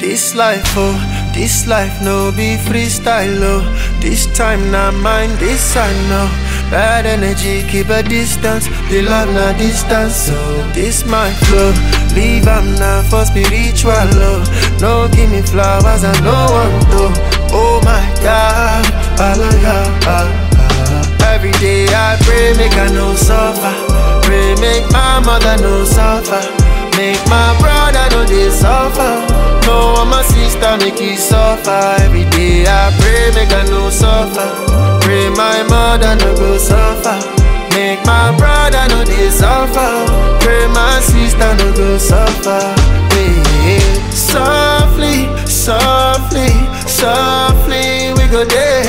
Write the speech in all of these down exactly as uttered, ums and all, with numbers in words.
This life, oh, this life no be freestyle, oh. This time not mine, this I know. Bad energy, keep a distance. The love not distance, so this my flow. Leave am now for spiritual love. No give me flowers, I no want to. Oh my God, hallelujah. Every day I pray, make I no suffer. Pray, make my mother no suffer. Make my brother no they suffer. No, I'm a sister, make it suffer. Every day I pray, make I no suffer. Pray my mother no go suffer. Make my brother no they suffer. Pray my sister no go suffer. Yeah. Softly, softly, softly we go there.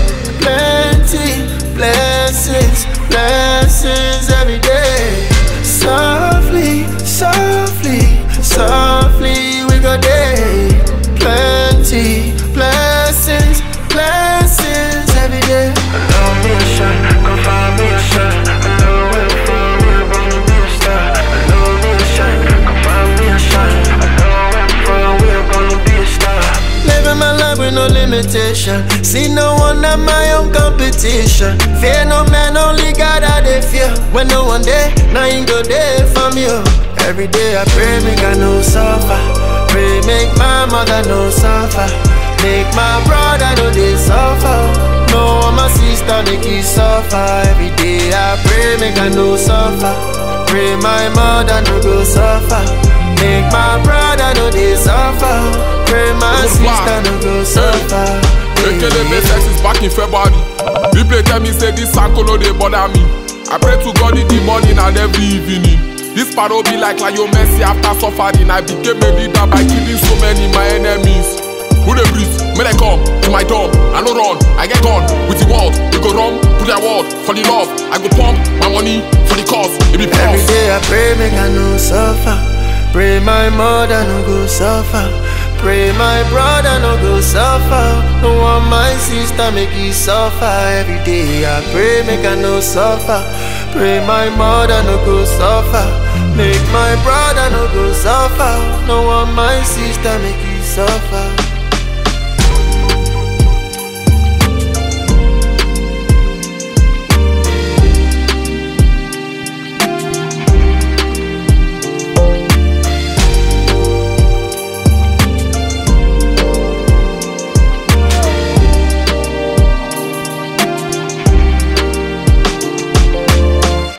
Plenty blessings, blessings every day. Softly, softly, softly we go there. Plenty blessings, blessings every day. Allow me a shot, come find me a shot. I know where I'm from, we're gonna be a star. Allow me a shot, come find me a shot. I know where I'm from, we're gonna be a star. Living my life with no limitation. See no one at my own competition. Fear no man, only God I dey fear. When no one there, now you go there for me. Every day I pray, make I no suffer. Pray, make my mother no suffer. Make my brother no they suffer. No, my sister make it suffer. Every day I pray, make I no suffer. Pray my mother no go suffer. Make my brother no they suffer. Pray my sister no go suffer. Ekele Basics is back in February. People tell me say this uncle no dey bother me. I pray to God in the morning and every evening. This paro be like Lionel Messi after suffering. I became a leader by killing so many my enemies. Who they breathe, may they come to my door. I no run, I get on with the world. We go run to their world for the love. I go pump my money for the cause. It be every day I pray, make I no suffer. Pray my mother no go suffer. Pray my brother no go suffer. No want my sister make it suffer. Every day I pray, make I no suffer. Pray my mother no go suffer. Make my brother no go suffer. No want my sister make it suffer.